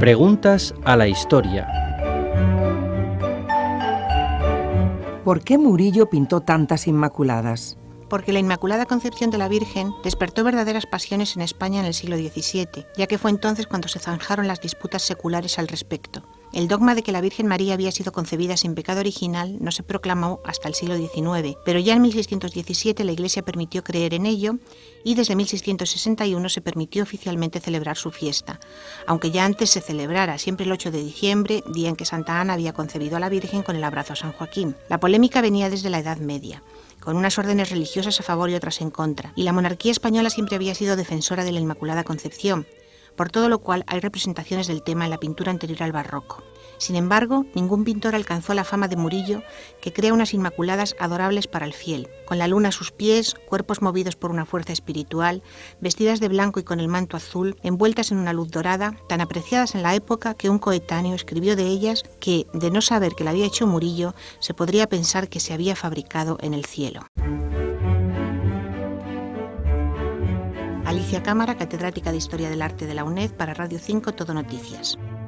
Preguntas a la historia. ¿Por qué Murillo pintó tantas Inmaculadas? Porque la Inmaculada Concepción de la Virgen despertó verdaderas pasiones en España en el siglo XVII, ya que fue entonces cuando se zanjaron las disputas seculares al respecto. El dogma de que la Virgen María había sido concebida sin pecado original no se proclamó hasta el siglo XIX, pero ya en 1617 la Iglesia permitió creer en ello y desde 1661 se permitió oficialmente celebrar su fiesta, aunque ya antes se celebrara siempre el 8 de diciembre, día en que Santa Ana había concebido a la Virgen con el abrazo a San Joaquín. La polémica venía desde la Edad Media, con unas órdenes religiosas a favor y otras en contra, y la monarquía española siempre había sido defensora de la Inmaculada Concepción, por todo lo cual hay representaciones del tema en la pintura anterior al barroco. Sin embargo, ningún pintor alcanzó la fama de Murillo, que crea unas Inmaculadas adorables para el fiel, con la luna a sus pies, cuerpos movidos por una fuerza espiritual, vestidas de blanco y con el manto azul, envueltas en una luz dorada, tan apreciadas en la época que un coetáneo escribió de ellas que, de no saber que la había hecho Murillo, se podría pensar que se había fabricado en el cielo. Alicia Cámara, catedrática de Historia del Arte de la UNED, para Radio 5 Todo Noticias.